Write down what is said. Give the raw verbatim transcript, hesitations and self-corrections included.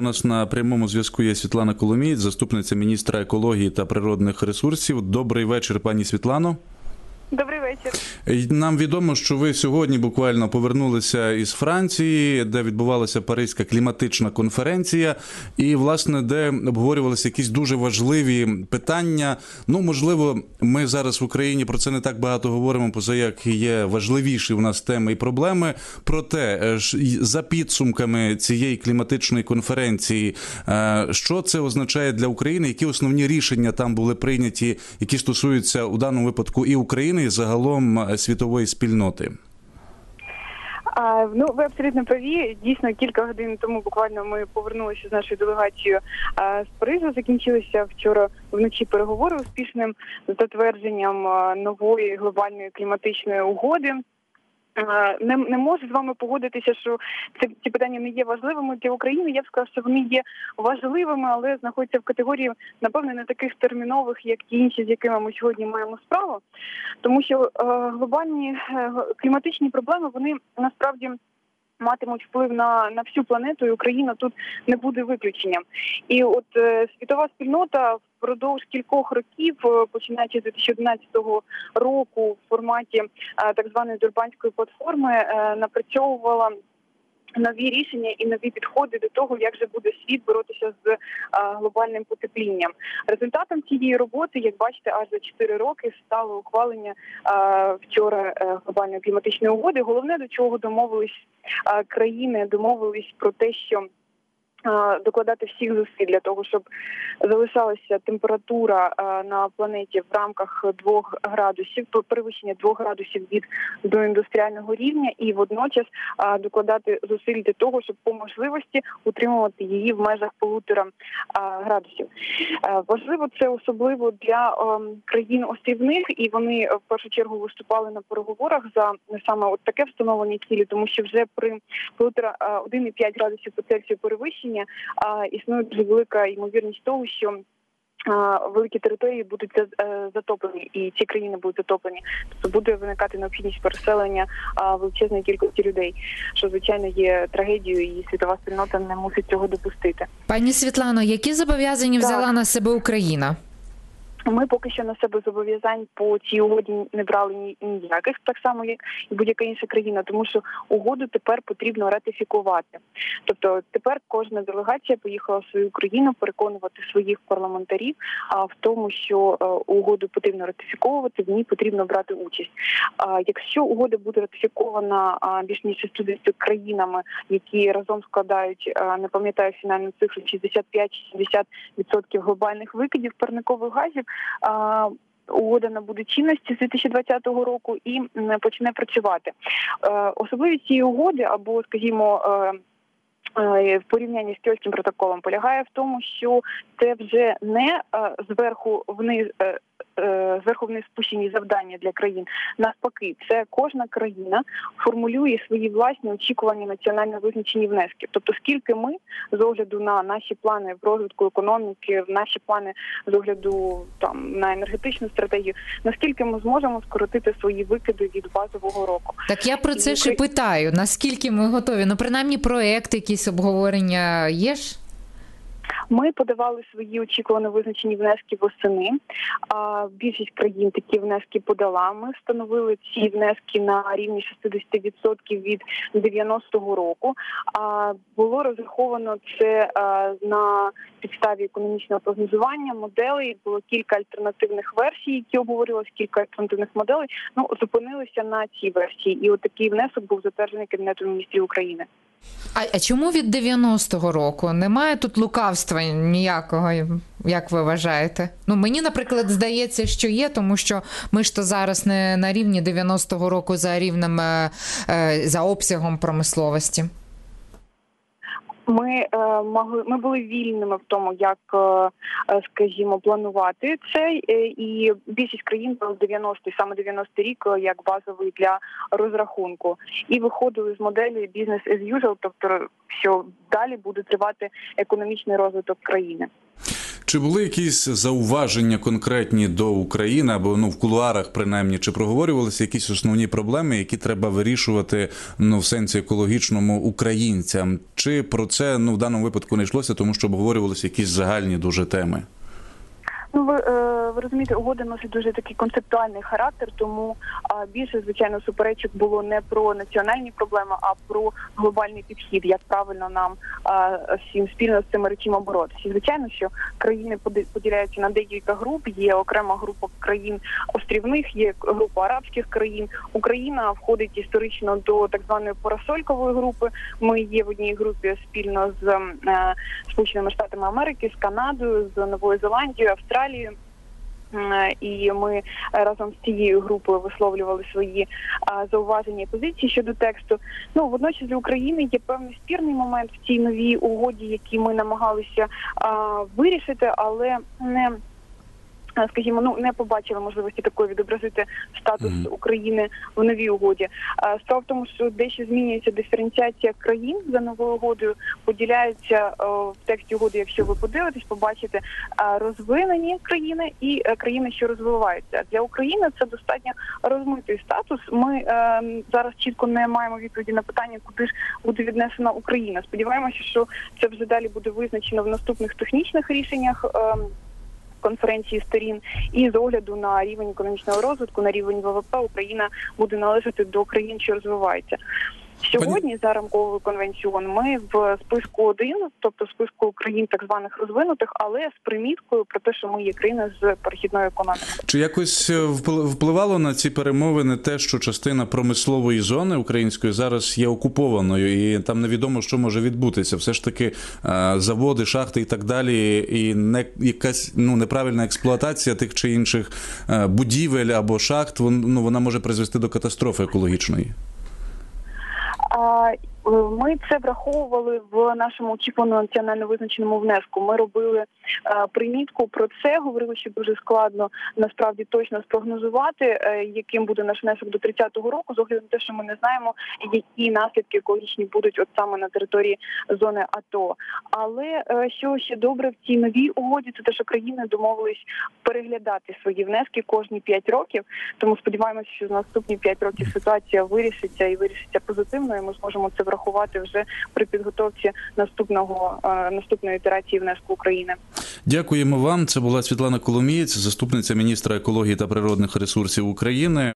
У нас на прямому зв'язку є Світлана Коломієць, заступниця міністра екології та природних ресурсів. Добрий вечір, пані Світлано. Добрий вечір. Нам відомо, що ви сьогодні буквально повернулися із Франції, де відбувалася Паризька кліматична конференція, і, власне, де обговорювалися якісь дуже важливі питання. Ну, можливо, ми зараз в Україні про це не так багато говоримо, поза як є важливіші в нас теми і проблеми. Проте, за підсумками цієї кліматичної конференції, що це означає для України, які основні рішення там були прийняті, які стосуються у даному випадку і України, і загалом світової спільноти? А, ну, ви абсолютно праві. Дійсно, кілька годин тому буквально ми повернулися з нашою делегацією а, з Парижу. Закінчилися вчора вночі переговори успішним затвердженням а, нової глобальної кліматичної угоди. Не, не можу з вами погодитися, що ці, ці питання не є важливими для України. Я б сказала, що вони є важливими, але знаходяться в категорії, напевне, не таких термінових, як ті інші, з якими ми сьогодні маємо справу. Тому що е, глобальні е, кліматичні проблеми, вони насправді матимуть вплив на, на всю планету, і Україна тут не буде виключенням. І от е, світова спільнота впродовж кількох років, починаючи з дві тисячі одинадцятого року в форматі е, так званої Дурбанської платформи, е, напрацьовувала нові рішення і нові підходи до того, як же буде світ боротися з а, глобальним потеплінням. Результатом цієї роботи, як бачите, аж за чотири роки стало ухвалення а, вчора а, глобальної кліматичної угоди. Головне, до чого домовились а, країни, домовились про те, що докладати всіх зусиль для того, щоб залишалася температура на планеті в рамках двох градусів, перевищення двох градусів від доіндустріального рівня, і водночас докладати зусиль для того, щоб по можливості утримувати її в межах полутора градусів. Важливо це особливо для країн острівних, і вони в першу чергу виступали на переговорах за саме от таке встановлення цілі, тому що вже при полутора один і п'ять градусів по Цельсію перевищення А, існує дуже велика ймовірність того, що а, великі території будуть за, затоплені, і ці країни будуть затоплені. Тобто буде виникати необхідність переселення а, величезної кількості людей, що, звичайно, є трагедією, і світова спільнота не мусить цього допустити. Пані Світлано, які зобов'язання так. взяла на себе Україна? Ми поки що на себе зобов'язань по цій угоді не брали ніяких, так само, як і будь-яка інша країна, тому що угоду тепер потрібно ратифікувати. Тобто тепер кожна делегація поїхала в свою країну переконувати своїх парламентарів а, в тому, що а, угоду потрібно ратифіковувати, в ній потрібно брати участь. А, якщо угода буде ратифікована а, більш ніж шістдесятьма країнами, які разом складають, а, не пам'ятаю фінальну цифру, шістдесят п'ять - шістдесят відсотків глобальних викидів парникових газів, А, угода набуде чинності з дві тисячі двадцятого року і почне працювати. Е, особливість цієї угоди, або, скажімо, е, е, в порівнянні з Кіотським протоколом полягає в тому, що це вже не е, зверху вниз, е, зверху вниз спущені завдання для країн. Навпаки, це кожна країна формулює свої власні очікувані національно визначені внески. Тобто, скільки ми з огляду на наші плани в розвитку економіки, в наші плани з огляду там на енергетичну стратегію, наскільки ми зможемо скоротити свої викиди від базового року. Так я про це ж і питаю. Наскільки ми готові? Ну, принаймні, проекти, якісь обговорення є ж? Ми подавали свої очікувано визначені внески восени. А більшість країн такі внески подала. Ми встановили ці внески на рівні шістдесят відсотків від дев'яностого року. А було розраховано це на підставі економічного прогнозування, моделей. Було кілька альтернативних версій, які обговорювалися, кілька альтернативних моделей. Ну, зупинилися на цій версії. І от такий внесок був затверджений Кабінетом міністрів України. А, а чому від дев'яностого року? Немає тут лукавства ніякого, як ви вважаєте? Ну, мені, наприклад, здається, що є, тому що ми ж то зараз не на рівні дев'яностого року за рівнем, за обсягом промисловості. Ми е, могли, ми були вільними в тому, як, е, скажімо, планувати це, е, і більшість країн брали дев'яностий, саме дев'яностий рік як базовий для розрахунку. І виходили з моделі business as usual, тобто, що далі буде тривати економічний розвиток країни. Чи були якісь зауваження конкретні до України, або ну в кулуарах принаймні, чи проговорювалися якісь основні проблеми, які треба вирішувати ну в сенсі екологічному українцям? Чи про це ну в даному випадку не йшлося, тому що обговорювалися якісь загальні дуже теми? Ну, ви, е, ви розумієте, угода носить дуже такий концептуальний характер, тому а, більше, звичайно, суперечок було не про національні проблеми, а про глобальний підхід, як правильно нам а, всім спільно з цими речима боротися. І, звичайно, що країни поди- поділяються на декілька груп, є окрема група країн острівних, є група арабських країн. Україна входить історично до так званої парасолькової групи. Ми є в одній групі спільно з е, Сполученими Штатами Америки, з Канадою, з Новою Зеландією, Австралією. І ми разом з цією групою висловлювали свої а, зауваження і позиції щодо тексту. Ну, водночас для України є певний спірний момент в цій новій угоді, який ми намагалися а, вирішити, але не скажімо, ну не побачили можливості такої відобразити статус mm-hmm. України в новій угоді. Справа в тому, що дещо змінюється диференціація країн за новою угодою, поділяються в тексті угоди, якщо ви подивитесь, побачите розвинені країни і країни, що розвиваються. Для України це достатньо розмитий статус. Ми е, зараз чітко не маємо відповіді на питання, куди ж буде віднесена Україна. Сподіваємося, що це вже далі буде визначено в наступних технічних рішеннях е, конференції сторін, і з огляду на рівень економічного розвитку, на рівень ВВП Україна буде належати до країн, що розвиваються. Сьогодні за рамковою конвенцією ООН ми в списку один, тобто в списку країн так званих розвинутих, але з приміткою про те, що ми є країна з перехідною економікою. Чи якось впливало на ці перемовини те, що частина промислової зони української зараз є окупованою і там невідомо, що може відбутися? Все ж таки заводи, шахти і так далі, і не якась ну неправильна експлуатація тих чи інших будівель або шахт, ну вона може призвести до катастрофи екологічної. Ми це враховували в нашому очікуваному національно визначеному внеску. Ми робили е, примітку про це, говорили, що дуже складно насправді точно спрогнозувати, е, яким буде наш внесок до тридцятого року, з огляду на те, що ми не знаємо, які наслідки екологічні будуть от саме на території зони АТО. Але е, що ще добре в цій новій угоді, це те, що країни домовились переглядати свої внески кожні п'ять років. Тому сподіваємося, що за наступні п'ять років ситуація вирішиться і вирішиться позитивно, і ми зможемо це врахувати вже при підготовці наступного наступної ітерації внеску України. Дякуємо вам. Це була Світлана Коломієць, заступниця міністра екології та природних ресурсів України.